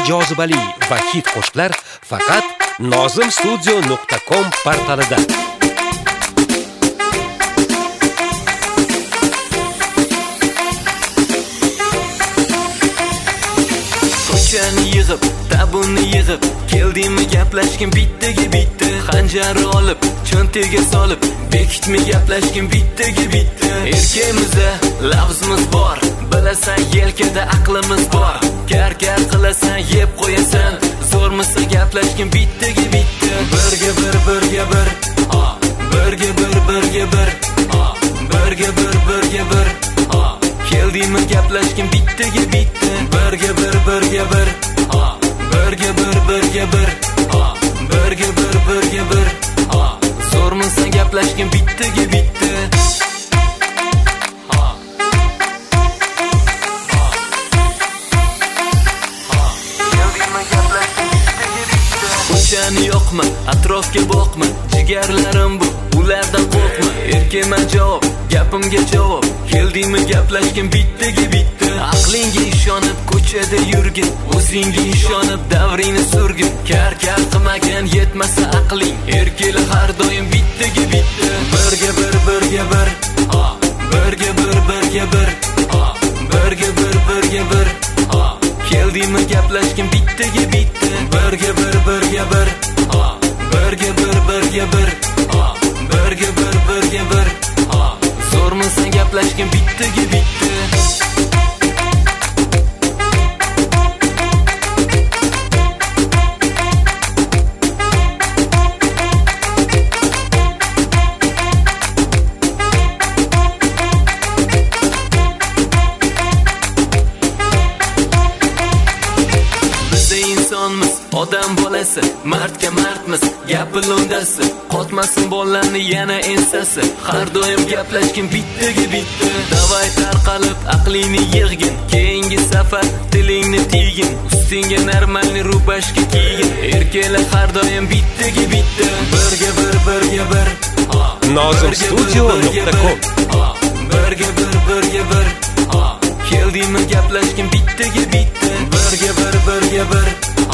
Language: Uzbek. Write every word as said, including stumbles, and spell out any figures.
jozibali va hit qo'shiqlar faqat nozim studio nuqta com portalida. Ko'chani yig'ib, tabunni yig'ib, keldingmi gaplashgin bittaga bitta, xanjar olib, cho'ntaga solib, bekitmi gaplashgin bittaga bitta. Erkimizda lafzimiz bor, bilasan yelkada aqlimiz bor. Kar-kar qilasan, yeb qo'yasan, zo'rmisa gaplashgin bittaga bitta. Birga bir, birga bir, birga bir, birga bir, birga bir, birga bir. Keldingmi gaplashgin bittaga bitta. Birga bir, birga bir, birga bir, birga bir, birga bir, birga bir. Zo'rmisa gaplashgin bittaga bitta. Ko'chani yo'qmi, atrofga boqma, jigarlarim bu, ulardan qo'rqma. Erkema javob, gapimga javob, keldingmi gaplashgin bittaga bitta. Aqlingga ishonib ko'chada yurgin, o'zingga ishonib davringni surgin. Kar-kar qilmagan yetmasa aqling, erkeli har doim bittaga bitta. Birga bir, birga bir, birga bir, birga bir, birga bir, birga bir. Keldingmi gaplashgin bittaga bitta. Birga bir, birga bir, birga bir, birga bir, birga bir, birga bir. Zo'rmisa gaplashgin bittaga bitta. Odam bolasi, mardga mardmiz, gapi lo'ndasi, qotmasin bollarni yana ensasi. Har doim gaplashgin bittaga bitta. Davay tarqalib aqlingni yig'gin, keyingi safar tilingni tiygin, ustingga normalni rubashka kiygin. Erkaklar har doim bittaga bitta. Birga bir, birga bir, nozim studio nuqta com. Birga bir, birga bir, keldingmi gaplashgin bittaga bitta. Birga bir, birga bir,